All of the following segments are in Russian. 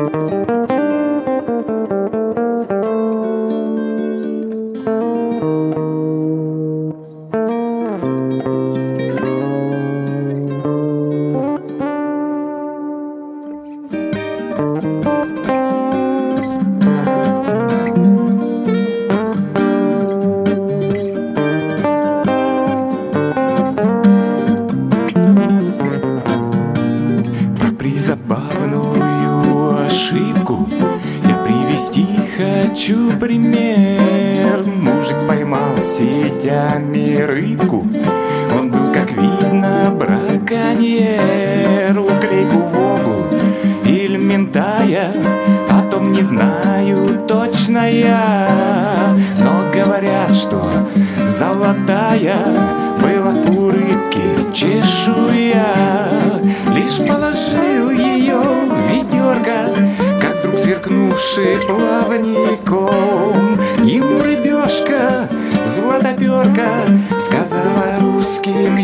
Забавную ошибку я привести хочу пример. Мужик поймал сетями рыбку, он был, как видно, браконьер. Уклейку в облу или ментая, о том не знаю точно я, но говорят, что золотая была у рыбки чешуя. Лишь положил ее в ведерко, как вдруг сверкнувший плавником, ему рыбешка, златоперка, сказала русским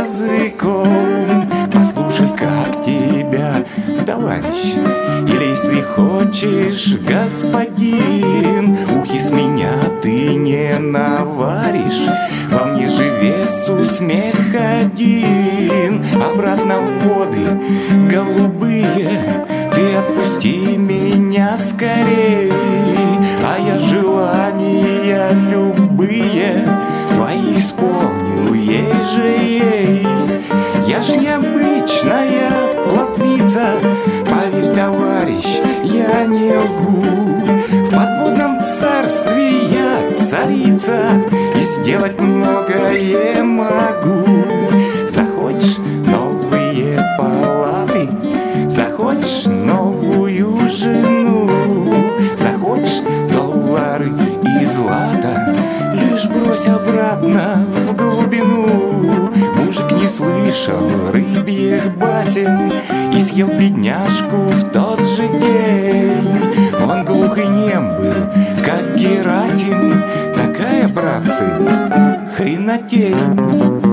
языком: послушай, как тебя, товарищ, или, если хочешь, господин, ухи с меня ты не наваришь, во мне же весу смех один. Обратно в воды голубые ты отпусти меня скорей, а я желания любые твои исполню, ей же ей. Я ж необычная плотвица, поверь, товарищ, я не лгу. В подводном царстве я царица, и сделать многое могу. Захочешь новые палаты, захочешь новую жену, захочешь доллары и злато, лишь брось обратно в глубину. Мужик не слышал рыбьих басен и съел бедняжку в тот же день. Он глух и нем был, как Герасим, такая, братцы, хренотень.